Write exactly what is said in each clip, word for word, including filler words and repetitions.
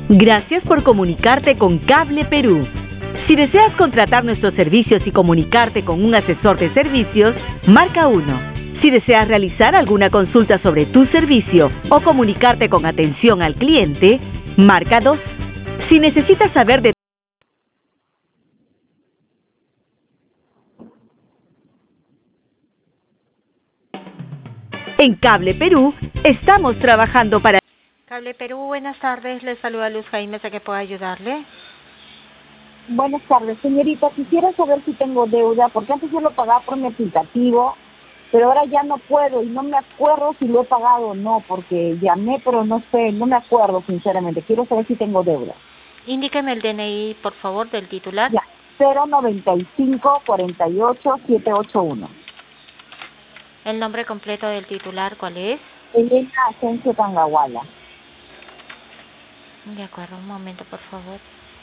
Gracias por comunicarte con Cable Perú. Si deseas contratar nuestros servicios y comunicarte con un asesor de servicios, marca uno. Si deseas realizar alguna consulta sobre tu servicio o comunicarte con atención al cliente, marca dos. Si necesitas saber de En Cable Perú, estamos trabajando para... Cable Perú, buenas tardes. Le saluda Luz Jaime, ¿sé que puedo ayudarle? Buenas tardes, señorita. Quisiera saber si tengo deuda, porque antes yo lo pagaba por mi aplicativo, pero ahora ya no puedo y no me acuerdo si lo he pagado o no, porque llamé, pero no sé, no me acuerdo sinceramente. Quiero saber si tengo deuda. Indíqueme el D N I, por favor, del titular. Ya, cero noventa y cinco cuarenta y ocho siete ocho uno. El nombre completo del titular, ¿cuál es? Elena Asensio Tangahuala. De acuerdo, un momento, por favor.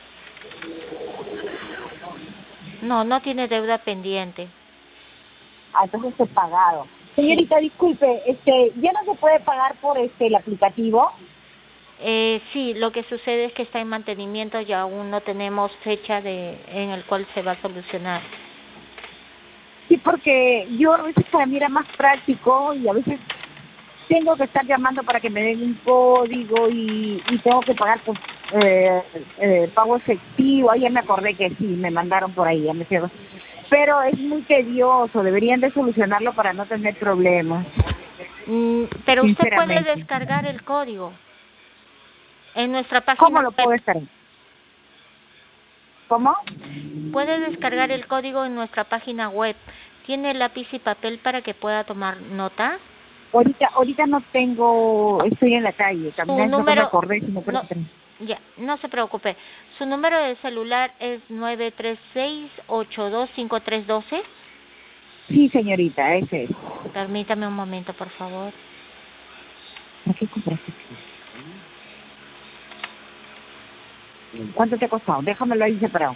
No, no tiene deuda pendiente. Ah, entonces he pagado. Señorita, Sí. disculpe, este, ¿ya no se puede pagar por este el aplicativo? Eh, sí, lo que sucede es que está en mantenimiento y aún no tenemos fecha de en el cual se va a solucionar. Sí, porque yo a veces para mí era más práctico y a veces tengo que estar llamando para que me den un código y, y tengo que pagar por eh, eh, pago efectivo. Ahí ya me acordé que sí, me mandaron por ahí, ya me quedo. Pero es muy tedioso, deberían de solucionarlo para no tener problemas, Mm, pero usted puede sinceramente. descargar el código en nuestra ¿Cómo página lo web. puedo estar? ¿Cómo? Puede descargar el código en nuestra página web. ¿Tiene lápiz y papel para que pueda tomar nota? Ahorita, ahorita no tengo, estoy en la calle, Su caminando, no me número, acordé, si no creo no, que tengo. ya, no se preocupe. Su número de celular es nueve tres seis, ocho dos cinco tres uno dos. Sí, señorita, ese es. Permítame un momento, por favor. ¿Para qué compraste? ¿Cuánto te ha costado? Déjamelo ahí separado.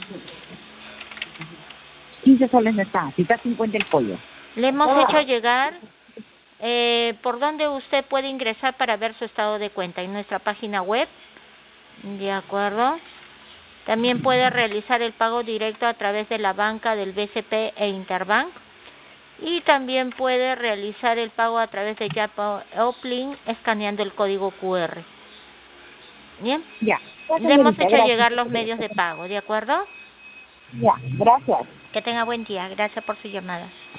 quince soles no está, si está cincuenta el pollo. Le hemos hecho llegar eh, por donde usted puede ingresar para ver su estado de cuenta en nuestra página web. De acuerdo. También puede realizar el pago directo a través de la banca del B C P e Interbank. Y también puede realizar el pago a través de Yapo Uplink escaneando el código Q R. Bien. Ya. Ya, Le hemos señorita, hecho gracias. llegar los medios de pago, ¿de acuerdo? Ya, gracias. Que tenga buen día. Gracias por su llamada.